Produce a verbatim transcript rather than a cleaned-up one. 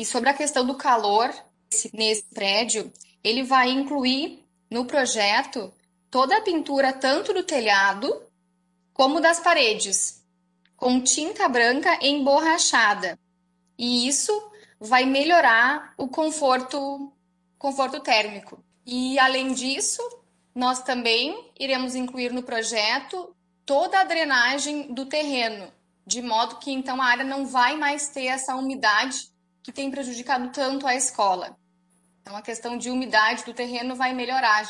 E sobre a questão do calor esse- nesse prédio, ele vai incluir no projeto toda a pintura, tanto do telhado como das paredes, com tinta branca emborrachada. E isso vai melhorar o conforto, conforto térmico. E além disso, nós também iremos incluir no projeto toda a drenagem do terreno, de modo que então a área não vai mais ter essa umidade que tem prejudicado tanto a escola. Então a questão de umidade do terreno vai melhorar.